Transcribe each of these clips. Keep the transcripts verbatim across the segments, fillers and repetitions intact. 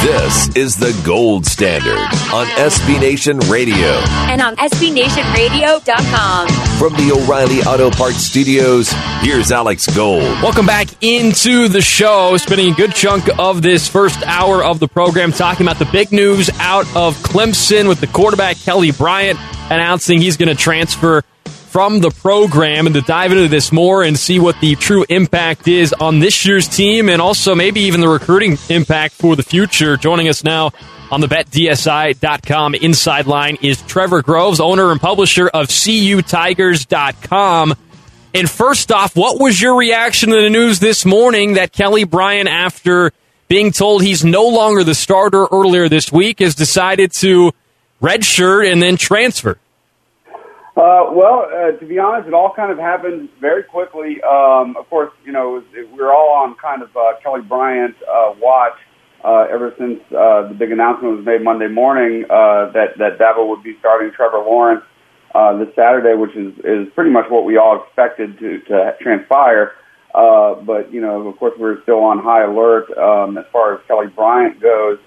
This is the gold standard on S B Nation Radio. And on S B Nation Radio dot com. From the O'Reilly Auto Parts Studios, here's Alex Gold. Welcome back into the show. Spending a good chunk of this first hour of the program talking about the big news out of Clemson with the quarterback Kelly Bryant announcing he's going to transfer from the program, and to dive into this more and see what the true impact is on this year's team and also maybe even the recruiting impact for the future. Joining us now on the Bet D S I dot com inside line is Trevor Groves, owner and publisher of C U Tigers dot com. And first off, what was your reaction to the news this morning that Kelly Bryant, after being told he's no longer the starter earlier this week, has decided to redshirt and then transfer? Uh, well, uh, to be honest, it all kind of happened very quickly. Um, of course, you know, it, we were all on kind of uh, Kelly Bryant uh, watch uh, ever since uh, the big announcement was made Monday morning uh, that, that Dabo would be starting Trevor Lawrence uh, this Saturday, which is, is pretty much what we all expected to, to transpire. Uh, but, you know, of course, we're still on high alert um, as far as Kelly Bryant goes.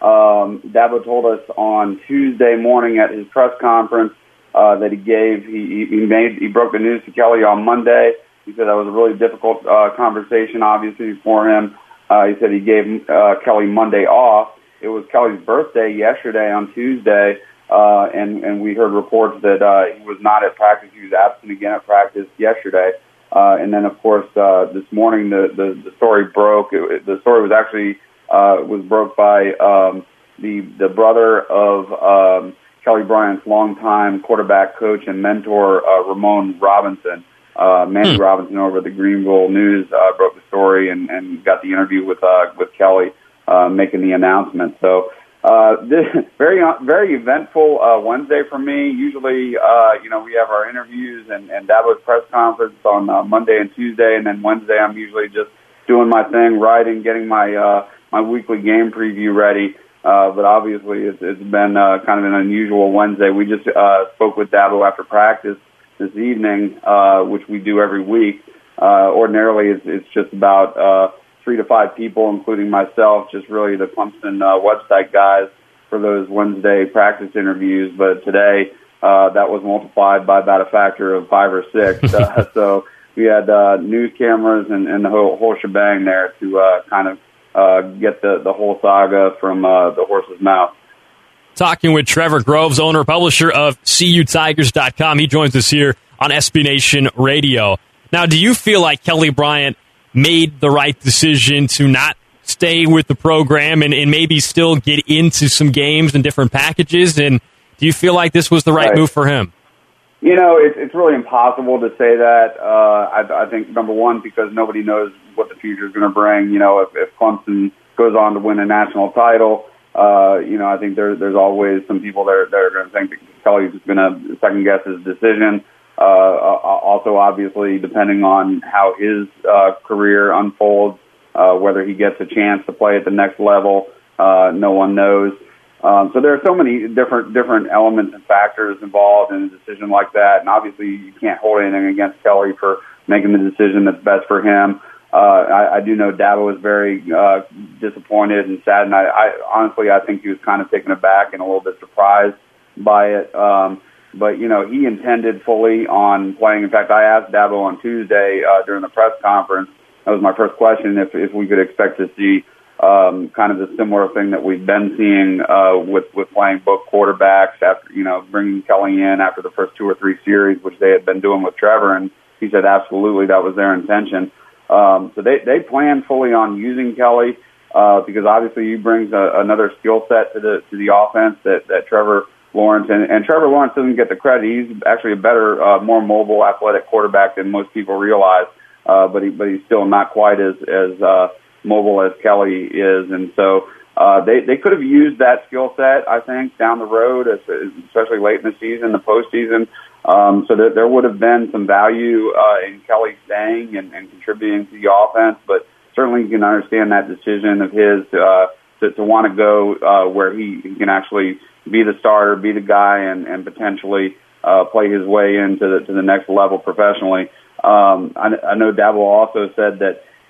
Um, Dabo told us on Tuesday morning at his press conference Uh, that he gave, he, he made, he broke the news to Kelly on Monday. He said that was a really difficult uh, conversation, obviously, for him. Uh, he said he gave uh, Kelly Monday off. It was Kelly's birthday yesterday on Tuesday, uh, and, and we heard reports that uh, he was not at practice. He was absent again at practice yesterday. Uh, and then, of course, uh, this morning the, the, the story broke. It, the story was actually uh, was broke by um, the the brother of um, Kelly Bryant's longtime quarterback coach and mentor, uh, Ramon Robinson. Uh, Manny hmm. Robinson over at the Greenville News uh, broke the story and, and got the interview with uh, with Kelly uh, making the announcement. So uh, this very very eventful uh, Wednesday for me. Usually, uh, you know, we have our interviews and, and Dabo's press conference on uh, Monday and Tuesday, and then Wednesday I'm usually just doing my thing, writing, getting my uh, my weekly game preview ready. Uh, but obviously, it's, it's been uh, kind of an unusual Wednesday. We just uh, spoke with Dabo after practice this evening, uh, which we do every week. Uh, ordinarily, it's, it's just about uh, three to five people, including myself, just really the Clemson uh, website guys for those Wednesday practice interviews. But today, uh, that was multiplied by about a factor of five or six. uh, so we had uh, news cameras and, and the whole, whole shebang there to uh, kind of Uh, get the, the whole saga from uh, the horse's mouth. Talking with Trevor Groves, owner, publisher of C U Tigers dot com. He joins us here on S B Nation Radio. Now, do you feel like Kelly Bryant made the right decision to not stay with the program and, and maybe still get into some games and different packages? And do you feel like this was the right, right. move for him? You know, it's it's really impossible to say that. Uh, I, I think, number one, because nobody knows what the future is going to bring. You know, if, if Clemson goes on to win a national title, uh, you know, I think there, there's always some people that are, that are going to think that Kelly's just going to second-guess his decision. Uh, also, obviously, depending on how his uh, career unfolds, uh, whether he gets a chance to play at the next level, uh, no one knows. Um, so there are so many different different elements and factors involved in a decision like that, and obviously you can't hold anything against Kelly for making the decision that's best for him. Uh, I, I do know Dabo was very uh, disappointed and sad, and I, I honestly I think he was kind of taken aback and a little bit surprised by it. Um, but you know, he intended fully on playing. In fact, I asked Dabo on Tuesday uh, during the press conference. That was my first question: if if we could expect to see Um, kind of the similar thing that we've been seeing uh, with with playing both quarterbacks after, you know, bringing Kelly in after the first two or three series, which they had been doing with Trevor, and he said absolutely that was their intention. Um, so they they plan fully on using Kelly uh, because obviously he brings a, another skill set to the to the offense that, that Trevor Lawrence and, and Trevor Lawrence doesn't get the credit. He's actually a better, uh, more mobile, athletic quarterback than most people realize, uh, but he but he's still not quite as as uh, mobile as Kelly is, and so uh, they they could have used that skill set, I think, down the road, especially late in the season, the postseason. Um, so that there would have been some value uh, in Kelly staying and, and contributing to the offense, but certainly you can understand that decision of his uh, to, to want to go uh, where he, he can actually be the starter, be the guy, and, and potentially uh, play his way into the, to the next level professionally. Um, I, I know Dabo also said that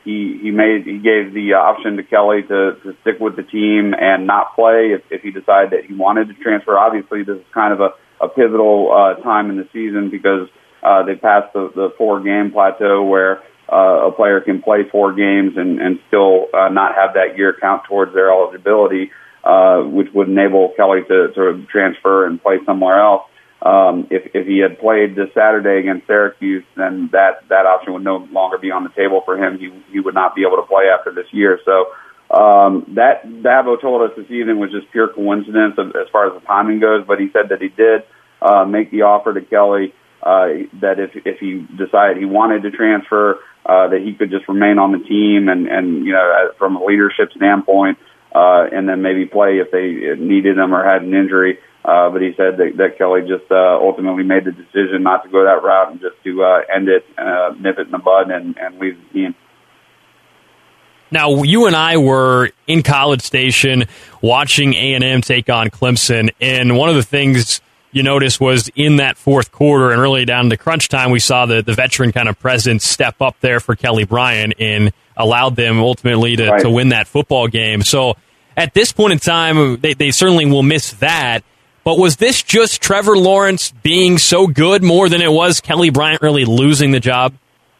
he he made he gave the uh, option to Kelly to, to stick with the team and not play if, if he decided that he wanted to transfer. Obviously, this is kind of a, a pivotal uh, time in the season because uh, they passed the, the four-game plateau where uh, a player can play four games and, and still uh, not have that year count towards their eligibility, uh, which would enable Kelly to sort of transfer and play somewhere else. Um, if, if he had played this Saturday against Syracuse, then that, that option would no longer be on the table for him. He, he would not be able to play after this year. So um, that Dabo told us this evening was just pure coincidence of, as far as the timing goes, but he said that he did uh, make the offer to Kelly uh, that if, if he decided he wanted to transfer, uh, that he could just remain on the team and, and you know, from a leadership standpoint, uh, and then maybe play if they needed him or had an injury. Uh, but he said that, that Kelly just uh, ultimately made the decision not to go that route and just to uh, end it, uh, nip it in the bud, and, and leave the team. Now, you and I were in College Station watching A and M take on Clemson, and one of the things you noticed was in that fourth quarter and really down to crunch time, we saw the, the veteran kind of presence step up there for Kelly Bryant and allowed them ultimately to, right. to win that football game. So at this point in time, they, they certainly will miss that. But was this just Trevor Lawrence being so good more than it was Kelly Bryant really losing the job?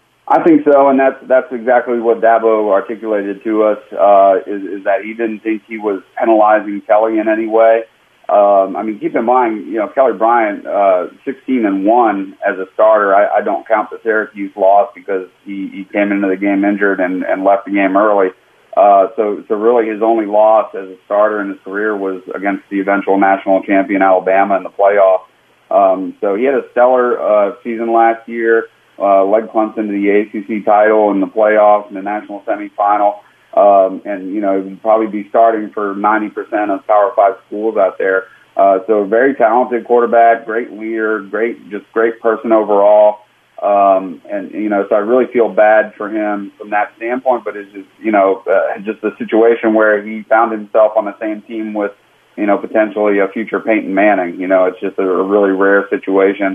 I think so, and that's that's exactly what Dabo articulated to us, uh, is, is that he didn't think he was penalizing Kelly in any way. Um, I mean, keep in mind, you know, Kelly Bryant, uh, sixteen and one as a starter. I, I don't count the Syracuse loss because he, he came into the game injured and, and left the game early. Uh, so, so really his only loss as a starter in his career was against the eventual national champion Alabama in the playoff. Um, so he had a stellar uh, season last year, uh, led Clemson to the A C C title in the playoff and the national semifinal. Um, and, you know, he'd probably be starting for ninety percent of Power Five schools out there. Uh, so very talented quarterback, great leader, great, just great person overall. Um, and, you know, so I really feel bad for him from that standpoint, but it's just, you know, uh, just a situation where he found himself on the same team with, you know, potentially a future Peyton Manning. You know, it's just a, a really rare situation.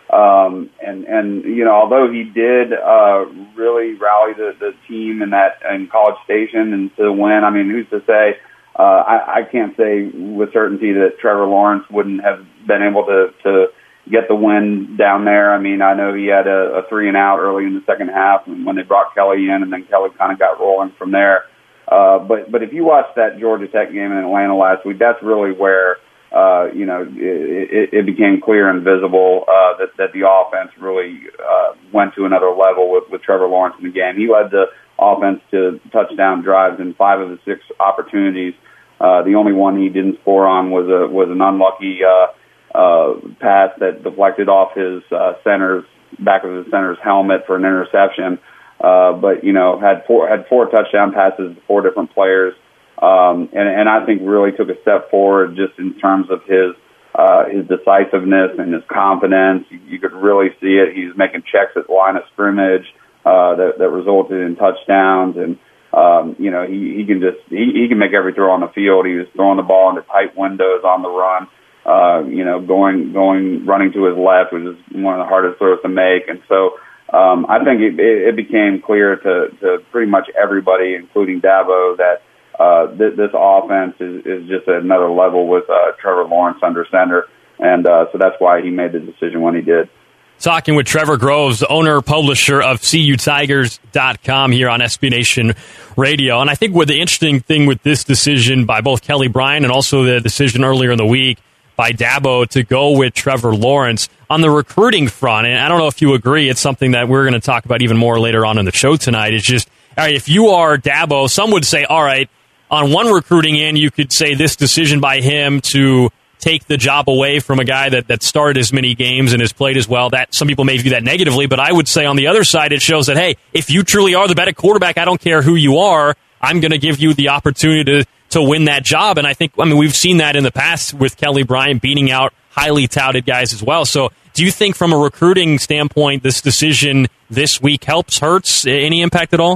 Um, and, and, you know, although he did, uh, really rally the, the team in that, in College Station and to win, I mean, who's to say, uh, I, I can't say with certainty that Trevor Lawrence wouldn't have been able to, to, get the win down there. I mean, I know he had a, a three and out early in the second half when they brought Kelly in, and then Kelly kind of got rolling from there. Uh, but but if you watch that Georgia Tech game in Atlanta last week, that's really where uh, you know it, it became clear and visible uh, that that the offense really uh, went to another level with, with Trevor Lawrence in the game. He led the offense to touchdown drives in five of the six opportunities. Uh, the only one he didn't score on was a was an unlucky Uh, Uh, pass that deflected off his uh, center's back of his center's helmet for an interception. Uh, but you know, had four had four touchdown passes to four different players, um, and and I think really took a step forward just in terms of his uh, his decisiveness and his confidence. You, you could really see it. He's making checks at the line of scrimmage uh, that that resulted in touchdowns, and um, you know he he can just he, he can make every throw on the field. He was throwing the ball into tight windows on the run. Uh, you know, going, going, running to his left, which is one of the hardest throws to make. And so, um, I think it, it, it became clear to, to pretty much everybody, including Dabo, that, uh, th- this offense is, is just at another level with, uh, Trevor Lawrence under center. And, uh, so that's why he made the decision when he did. Talking with Trevor Groves, owner, publisher of C U Tigers dot com here on S B Nation Radio. And I think what the interesting thing with this decision by both Kelly Bryant and also the decision earlier in the week by Dabo to go with Trevor Lawrence on the recruiting front. And I don't know if you agree, it's something that we're going to talk about even more later on in the show tonight. It's just, all right, if you are Dabo, some would say, all right, on one recruiting end, you could say this decision by him to take the job away from a guy that, that started as many games and has played as well, that some people may view that negatively, but I would say on the other side, it shows that, hey, if you truly are the better quarterback, I don't care who you are, I'm going to give you the opportunity to to win that job. And I think, I mean, we've seen that in the past with Kelly Bryant beating out highly touted guys as well. So do you think from a recruiting standpoint, this decision this week helps, hurts, any impact at all?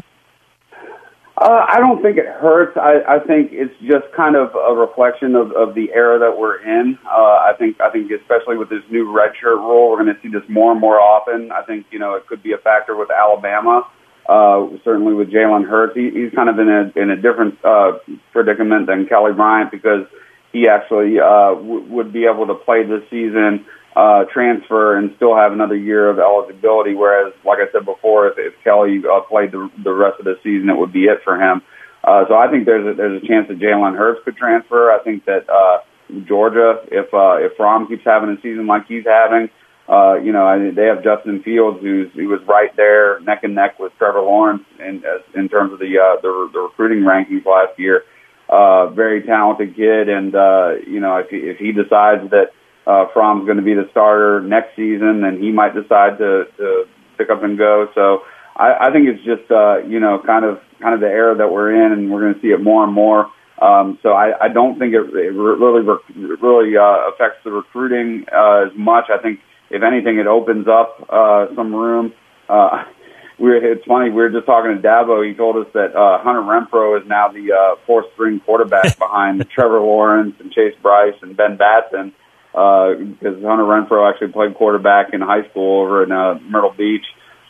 Uh, I don't think it hurts. I, I think it's just kind of a reflection of, of the era that we're in. Uh, I think, I think especially with this new redshirt rule, we're going to see this more and more often. I think, you know, it could be a factor with Alabama. Uh, certainly with Jalen Hurts, he, he's kind of in a in a different uh, predicament than Kelly Bryant because he actually uh, w- would be able to play this season, uh, transfer, and still have another year of eligibility. Whereas, like I said before, if, if Kelly uh, played the, the rest of the season, it would be it for him. Uh, so I think there's a, there's a chance that Jalen Hurts could transfer. I think that uh, Georgia, if uh, if Fromm keeps having a season like he's having. Uh, you know, I, they have Justin Fields, who's he was right there, neck and neck with Trevor Lawrence in in terms of the uh, the, the recruiting rankings last year. Uh, very talented kid, and uh, you know, if he, if he decides that uh, Fromm's going to be the starter next season, then he might decide to, to pick up and go. So I, I think it's just uh, you know, kind of kind of the era that we're in, and we're going to see it more and more. Um, so I, I don't think it, it really really uh, affects the recruiting uh, as much. I think. If anything, it opens up uh, some room. Uh, we're, it's funny, we were just talking to Dabo. He told us that uh, Hunter Renfrow is now the uh, fourth-string quarterback behind Trevor Lawrence and Chase Bryce and Ben Batson uh, because Hunter Renfrow actually played quarterback in high school over in uh, Myrtle Beach.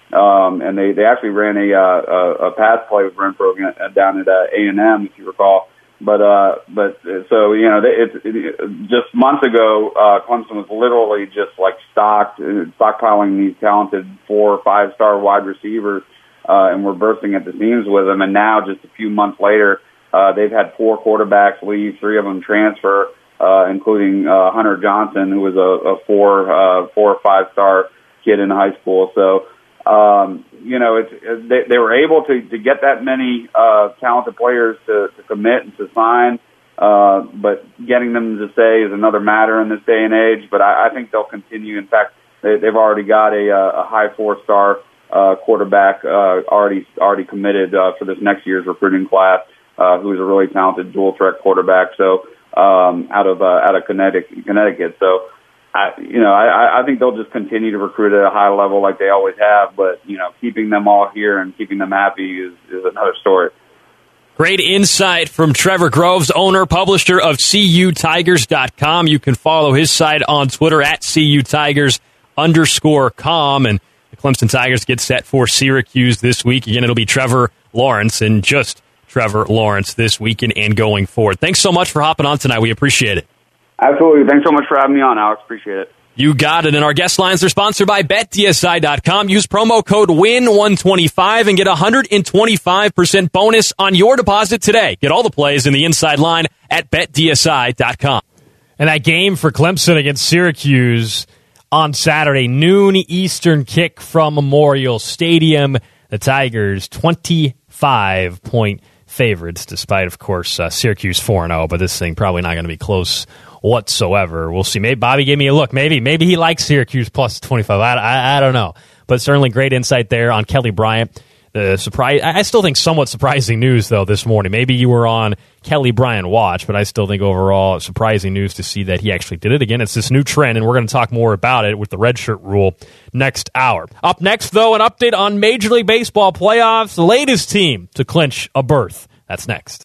Um, and they, they actually ran a, uh, a, a pass play with Renfrow down at uh, A and M, if you recall. But uh, but so you know, it's it, just months ago, uh, Clemson was literally just like stocked, stockpiling these talented four or five star wide receivers, uh, and we're bursting at the seams with them. And now, just a few months later, uh, they've had four quarterbacks leave, three of them transfer, uh, including uh, Hunter Johnson, who was a, a four uh, four or five star kid in high school. So. Um, you know, it's, they, they were able to, to get that many uh, talented players to, to commit and to sign, uh, but getting them to stay is another matter in this day and age. But I, I think they'll continue. In fact, they, they've already got a, a high four-star uh, quarterback uh, already already committed uh, for this next year's recruiting class, uh, who is a really talented dual-threat quarterback. So um, out of uh, out of Connecticut, Connecticut. So. I, you know, I, I think they'll just continue to recruit at a high level like they always have. But, you know, keeping them all here and keeping them happy is, is another story. Great insight from Trevor Groves, owner, publisher of C U Tigers dot com. You can follow his site on Twitter at C U Tigers underscore com. And the Clemson Tigers get set for Syracuse this week. Again, it'll be Trevor Lawrence and just Trevor Lawrence this weekend and going forward. Thanks so much for hopping on tonight. We appreciate it. Absolutely. Thanks so much for having me on, Alex. Appreciate it. You got it. And our guest lines are sponsored by Bet D S I dot com. Use promo code win one twenty-five and get a one hundred twenty-five percent bonus on your deposit today. Get all the plays in the inside line at Bet D S I dot com. And that game for Clemson against Syracuse on Saturday, noon Eastern kick from Memorial Stadium. The Tigers twenty-five point favorites, despite, of course, uh, Syracuse four and oh, but this thing probably not going to be close whatsoever. We'll see. Maybe Bobby gave me a look. Maybe maybe he likes Syracuse plus twenty-five. I, I, I don't know. But certainly great insight there on Kelly Bryant. The surprise. I still think somewhat surprising news, though, this morning. Maybe you were on Kelly Bryant Watch, but I still think overall surprising news to see that he actually did it. Again, it's this new trend, and we're going to talk more about it with the redshirt rule next hour. Up next, though, an update on Major League Baseball playoffs. The latest team to clinch a berth. That's next.